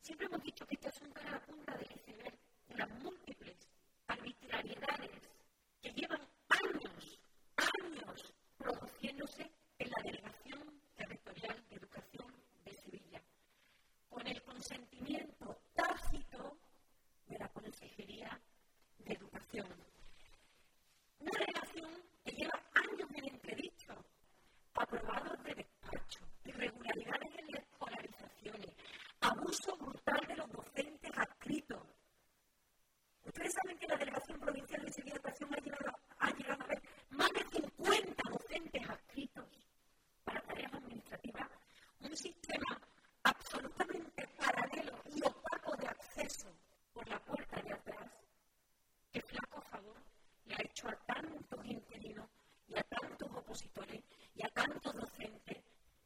Siempre hemos dicho que este asunto es la punta del iceberg de las múltiples arbitrariedades que llevan años produciéndose en la Delegación Territorial de Educación de Sevilla, con el consentimiento tácito de la Consejería de Educación. Una delegación que lleva años en entredicho, aprobados de despacho, irregularidades en las escolarizaciones, abuso brutal de los docentes adscritos. Ustedes saben que la Delegación Provincial de Sevilla de Educación ha llegado a ver más de 50 docentes adscritos para tareas administrativas, un sistema